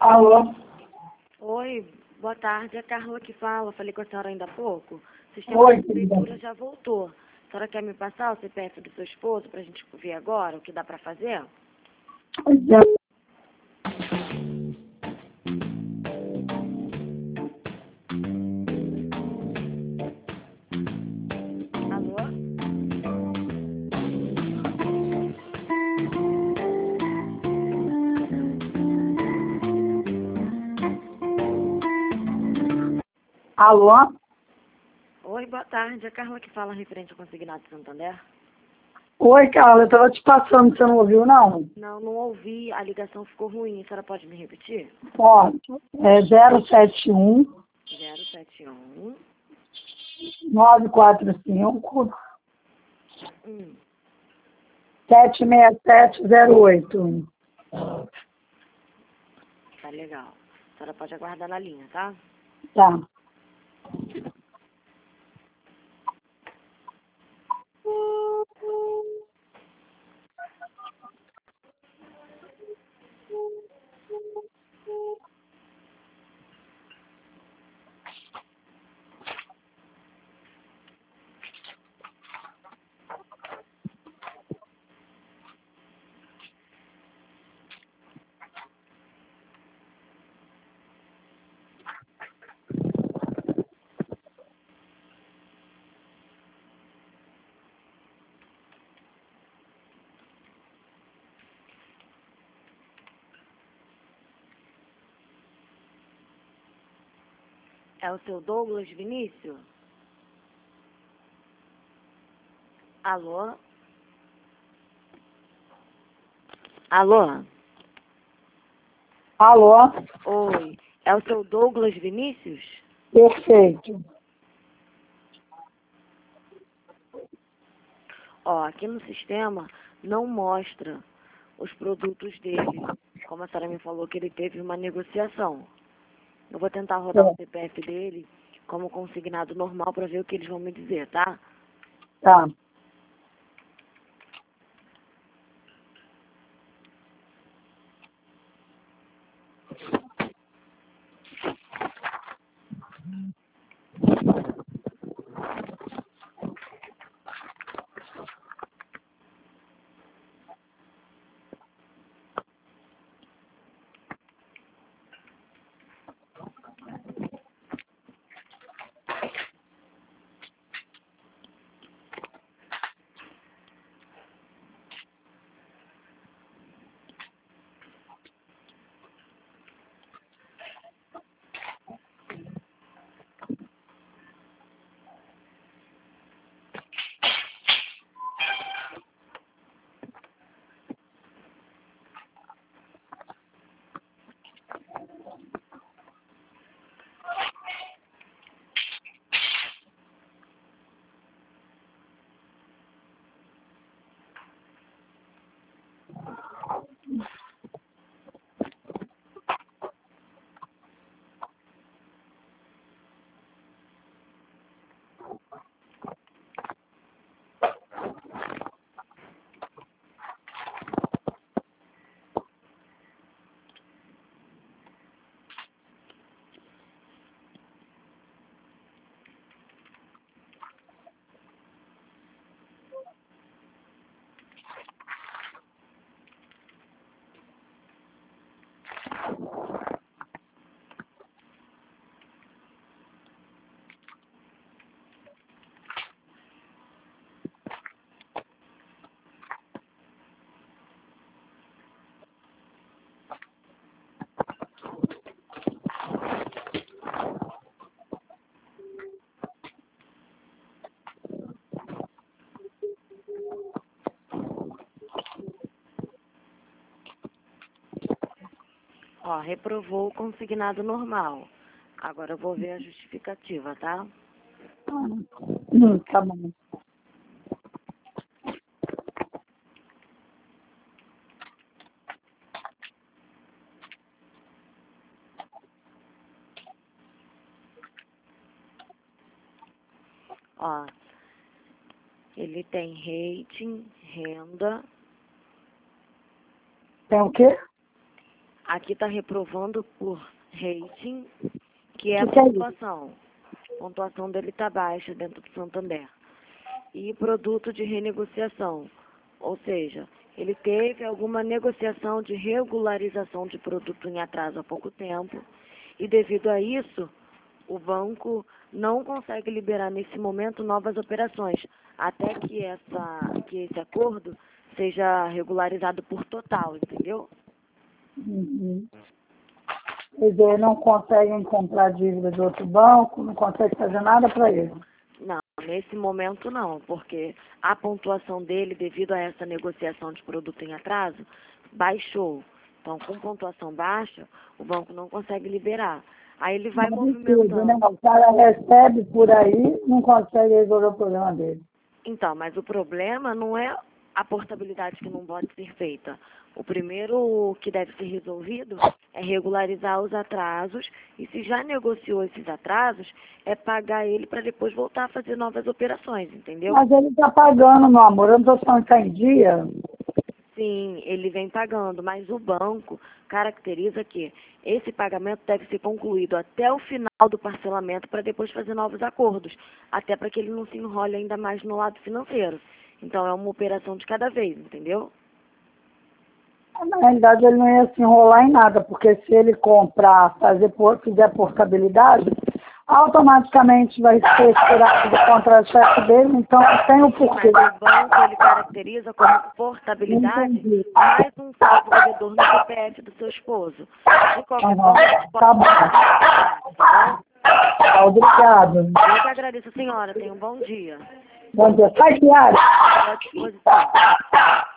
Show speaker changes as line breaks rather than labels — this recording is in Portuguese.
Alô?
Oi, boa tarde. É a Carla que fala. Falei com a senhora ainda há pouco. O sistema
Oi,
de
querida.
prefeitura já voltou. A senhora quer me passar o CPF do seu esposo para a gente ver agora o que dá para fazer?
Pois é.
Alô?
Alô?
Oi, boa tarde. É a Carla que fala referente ao consignado de Santander.
Oi, Carla, eu estava te passando, você não ouviu, não?
Não ouvi. A ligação ficou ruim. A senhora pode me repetir?
Pode. É 071
071
945
hum.
76708.
Tá legal. A senhora pode aguardar na linha, tá?
Tá.
É o seu Douglas Vinícius? Alô? Alô?
Alô?
Oi. É o seu Douglas Vinícius?
Perfeito.
Ó, aqui no sistema não mostra os produtos dele. Como a senhora me falou que ele teve uma negociação. Eu vou tentar rodar o CPF dele como consignado normal para ver o que eles vão me dizer, tá?
Tá.
Ó, reprovou o consignado normal. Agora eu vou ver a justificativa, tá?
Tá bom.
Ó, ele tem rating, renda,
Tem o quê?
Aqui está reprovando por rating, que é a
Que é isso?
pontuação. A pontuação dele está baixa dentro do Santander. E produto de renegociação, ou seja, ele teve alguma negociação de regularização de produto em atraso há pouco tempo e devido a isso, o banco não consegue liberar nesse momento novas operações, até que esse acordo seja regularizado por total, entendeu?
Uhum. Quer dizer, não conseguem comprar dívida de outro banco, não conseguem fazer nada para ele.
Não, nesse momento não, porque a pontuação dele, devido a essa negociação de produto em atraso, baixou. Então, com pontuação baixa, o banco não consegue liberar. Aí ele vai
Mas tudo, né?
movimentando.
O cara recebe por aí, não consegue resolver o problema dele.
Então, mas o problema não é a portabilidade que não pode ser feita. O primeiro que deve ser resolvido é regularizar os atrasos e se já negociou esses atrasos, é pagar ele para depois voltar a fazer novas operações, entendeu?
Mas ele está pagando, meu amor. Eu não estou falando que está em dia.
Sim, ele vem pagando, mas o banco caracteriza que esse pagamento deve ser concluído até o final do parcelamento para depois fazer novos acordos, até para que ele não se enrole ainda mais no lado financeiro. Então é uma operação de cada vez, entendeu?
Na realidade, ele não ia se enrolar em nada, porque se ele comprar, fizer portabilidade, automaticamente vai ser tirado do contra-cheque dele, então tem o porquê.
Mas o banco ele caracteriza como portabilidade
Entendi.
mais um saldo devedor no CPF do seu esposo. De qualquer
Aham,
forma, pode
tá bom.
tá bom?
Tá, obrigado.
Eu que agradeço, senhora. Tenha um bom dia.
Bom dia. Sai, Tiara.
Estou à disposição.